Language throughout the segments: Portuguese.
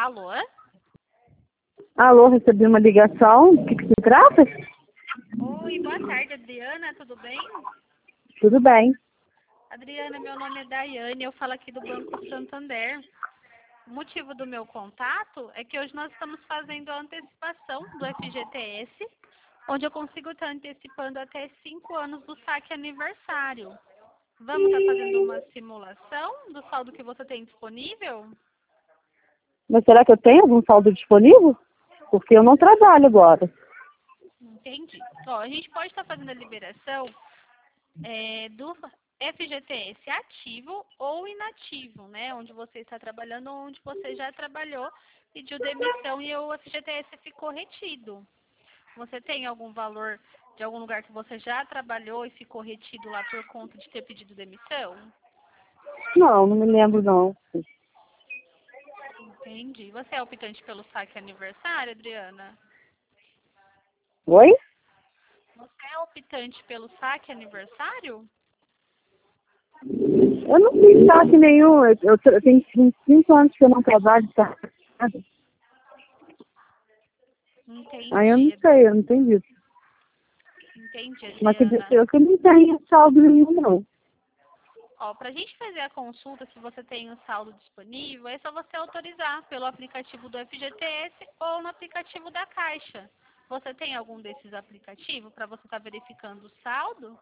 Alô? Alô, recebi uma ligação. Do que se trata? Oi, boa tarde, Adriana, tudo bem? Tudo bem. Adriana, meu nome é Daiane, eu falo aqui do Banco Santander. O motivo do meu contato é que hoje nós estamos fazendo a antecipação do FGTS, onde eu consigo estar antecipando até 5 anos do saque aniversário. Vamos estar fazendo uma simulação do saldo que você tem disponível? Mas será que eu tenho algum saldo disponível? Porque eu não trabalho agora. Entendi. Ó, a gente pode estar fazendo a liberação do FGTS ativo ou inativo, né? Onde você está trabalhando ou onde você já trabalhou, pediu demissão e o FGTS ficou retido. Você tem algum valor de algum lugar que você já trabalhou e ficou retido lá por conta de ter pedido demissão? Não, não me lembro não. Entendi. Você é optante pelo saque aniversário, Adriana? Oi? Você é optante pelo saque aniversário? Eu não fiz saque nenhum. Eu tenho 5 anos que eu não trabalho. Tá? Aí eu não Entendi, sei, eu não entendi. entendi, Mas Adriana. eu que não tenho saldo nenhum, não. Ó, para a gente fazer a consulta, se você tem o saldo disponível, é só você autorizar pelo aplicativo do FGTS ou no aplicativo da Caixa. Você tem algum desses aplicativos para você estar verificando o saldo?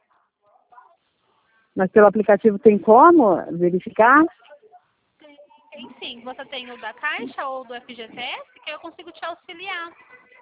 Mas pelo aplicativo tem como verificar? Tem sim. Você tem o da Caixa ou do FGTS, que eu consigo te auxiliar.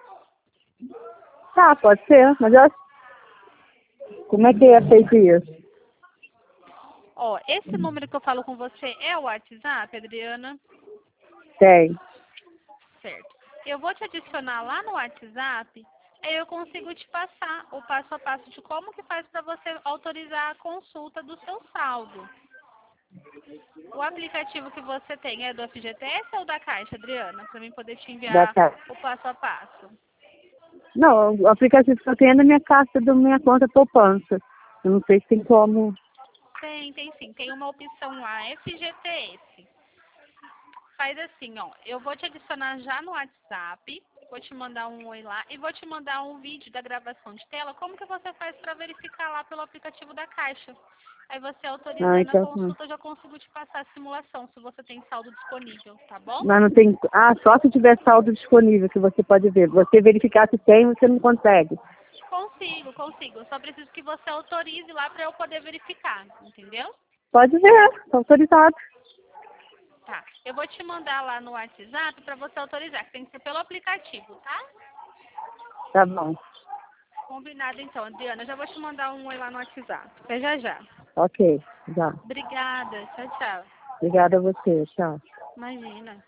Tá, pode ser. Mas como é que é feito isso? Ó, esse número que eu falo com você é o WhatsApp, Adriana? Tem. Certo. Eu vou te adicionar lá no WhatsApp, aí eu consigo te passar o passo a passo de como que faz para você autorizar a consulta do seu saldo. O aplicativo que você tem é do FGTS ou da Caixa, Adriana? Para mim poder te Da enviar casa. o passo a passo. Não, o aplicativo que eu tenho é da minha caixa, da minha conta poupança. Eu não sei se tem como. Tem sim. Tem uma opção lá, FGTS. Faz assim, ó. Eu vou te adicionar já no WhatsApp, vou te mandar um oi lá e vou te mandar um vídeo da gravação de tela, como que você faz para verificar lá pelo aplicativo da Caixa. Aí você Ah, autorizando a então. consulta, eu já consigo te passar a simulação, se você tem saldo disponível, tá bom? Mas não tem. Ah, só se tiver saldo disponível que você pode ver. Você verificar se tem, você não consegue. Consigo. Eu só preciso que você autorize lá para eu poder verificar, entendeu? Pode ver, tá autorizado. Tá. Eu vou te mandar lá no WhatsApp para você autorizar, que tem que ser pelo aplicativo, tá? Tá bom. Combinado então, Adriana. Eu já vou te mandar um oi lá no WhatsApp. Até já já. Ok, já. Obrigada. Tchau, tchau. Obrigada a você. Tchau. Imagina.